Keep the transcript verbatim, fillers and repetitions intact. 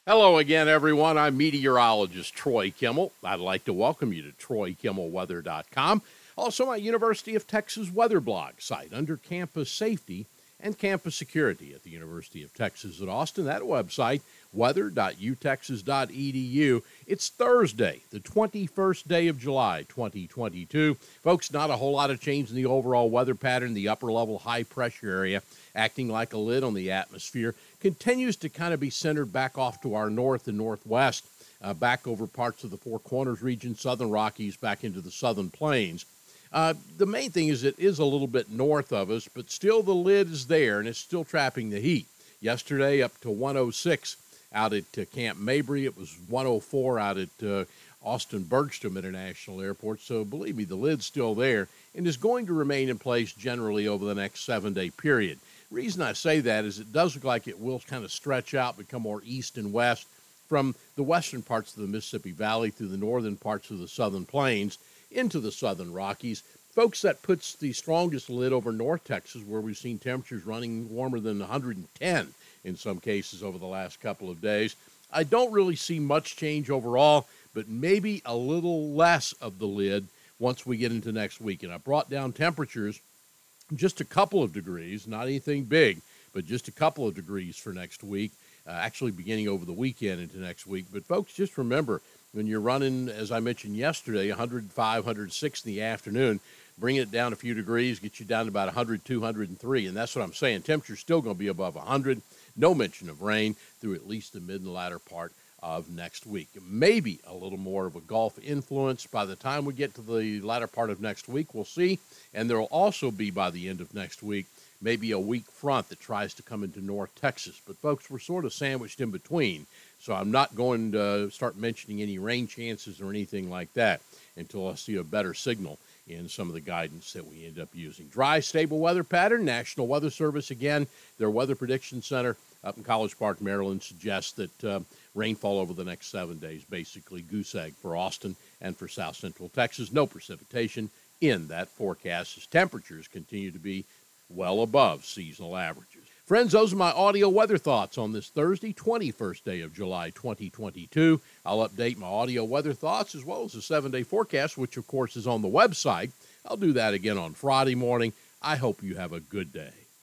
Hello again, everyone. I'm meteorologist Troy Kimmel. I'd like to welcome you to troy kimmel weather dot com. Also, my University of Texas weather blog site under campus safety and campus security at the University of Texas at Austin. That website, weather dot u texas dot e d u. It's Thursday, the twenty-first day of July, twenty twenty-two. Folks, not a whole lot of change in the overall weather pattern. The upper level high pressure area acting like a lid on the atmosphere continues to kind of be centered back off to our north and northwest, uh, back over parts of the Four Corners region, southern Rockies, back into the southern plains. Uh, the main thing is it is a little bit north of us, but still the lid is there, and it's still trapping the heat. Yesterday, up to one oh six out at uh, Camp Mabry. It was one oh four out at uh, Austin Bergstrom International Airport. So believe me, the lid's still there and is going to remain in place generally over the next seven-day period. The reason I say that is it does look like it will kind of stretch out, become more east and west from the western parts of the Mississippi Valley through the northern parts of the southern plains into the southern Rockies. Folks, that puts the strongest lid over North Texas, where we've seen temperatures running warmer than one hundred ten in some cases over the last couple of days. I don't really see much change overall, but maybe a little less of the lid once we get into next week. And I brought down temperatures just a couple of degrees, not anything big, but just a couple of degrees for next week, uh, actually beginning over the weekend into next week. But folks, just remember, when you're running, as I mentioned yesterday, one hundred five, one hundred six in the afternoon, bring it down a few degrees, get you down to about one hundred two, one hundred three. And that's what I'm saying. Temperature's still going to be above one hundred. No mention of rain through at least the mid and latter part of next week. Maybe a little more of a Gulf influence by the time we get to the latter part of next week. We'll see. And there will also be, by the end of next week, maybe a weak front that tries to come into North Texas. But, folks, we're sort of sandwiched in between. So I'm not going to start mentioning any rain chances or anything like that until I see a better signal in some of the guidance that we end up using. Dry, stable weather pattern. National Weather Service, again, their Weather Prediction Center up in College Park, Maryland, suggests that uh, rainfall over the next seven days, basically goose egg for Austin and for south central Texas. No precipitation in that forecast as temperatures continue to be well above seasonal averages. Friends, those are my audio weather thoughts on this Thursday, twenty-first day of July, twenty twenty-two. I'll update my audio weather thoughts as well as the seven-day forecast, which, of course, is on the website. I'll do that again on Friday morning. I hope you have a good day.